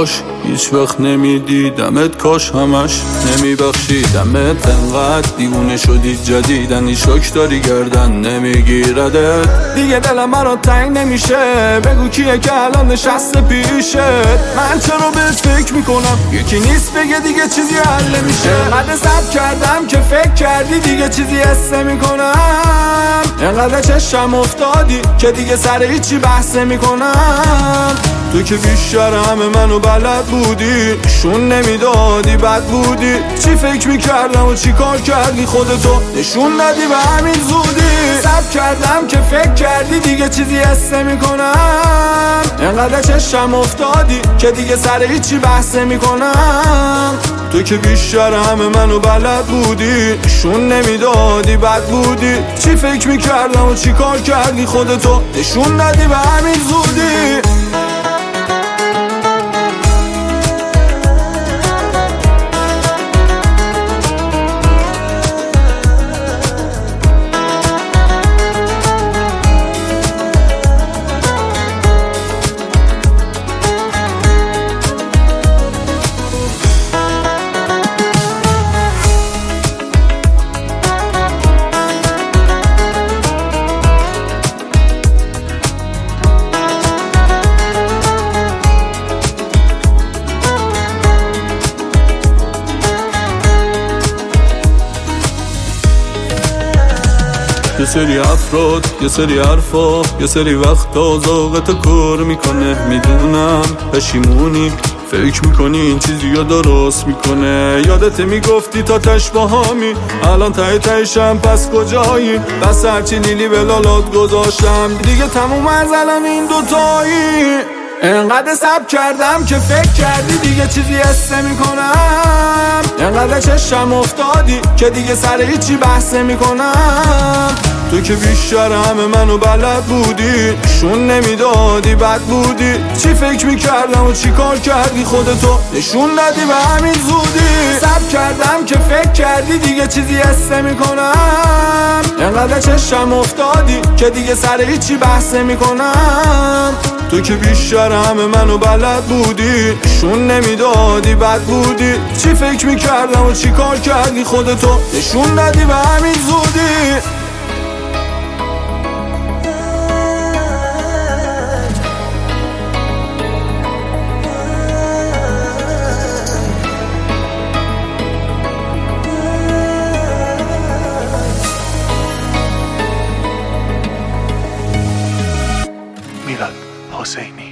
کاش هیچ وقت نمیدیدمت، کاش همش نمیبخشیدمت. انقدر دیوونه شدی جدیدن شوک داری گردن نمیگیردت دیگه. دلم مرا تنگ نمیشه، بگو کیه که الان نشسته پیشت. من چرا بهت فکر میکنم یکی نیست بگه دیگه چیزی حل نمیشه. انقدر صبر کردم که فکر کردی دیگه چیزی حس نمیکنم. انقدر چشم افتادی که دیگه سر هیچی بحث نمیکنم. تو که بیشتر همه منو بلد بودی، نشون نمیدادی بد بودی. چی فکر میکردم و چی کار کردی خودتو نشون ندی به همین زودی. صبر کردم که فکر کردی دیگه چیزی حس نمیکنم. انقدر چشم افتادی که دیگه سر هیچی بحث نمیکنم. تو که بیشتر همه منو بلد بودی، نشون نمیدادی بد بودی. چی فکر میکردم و چی کار کردی خودتو نشون ندی به همین زودی. یه سری افراد، یه سری حرفا، یه سری وقتا ذوقتو کار میکنه. میدونم پشیمونی، فکر میکنی این چیزی رو درست میکنه. یادت میگفتی تا تش باهامی، الان ته تهشم پس کجایی؟ بس هرچی لیلی به لالات گذاشتم دیگه تموم از الان این دوتایی. انقدر صبر کردم که فکر کردی دیگه چیزی حس نمیکنم. انقدر چشم افتادی که دیگه سر هیچی بحث نمیکنم. تو که بیشتر همه منو بلد بودی، نشون نمیدادی بد بودی. چی فکر میکردم و چی کار کردی خودتو نشون ندی به همین زودی. صبر کردم که فکر کردی دیگه چیزی حس نمیکنم. انقدر چشم افتادی که دیگه سر هیچی بحث نمیکنم. تو که بیشتر همه منو بلد بودی، نشون نمیدادی بد بودی. چی فکر میکردم و چی کار کردی خودتو نشون ندی به همین زودی. میلاد حسینی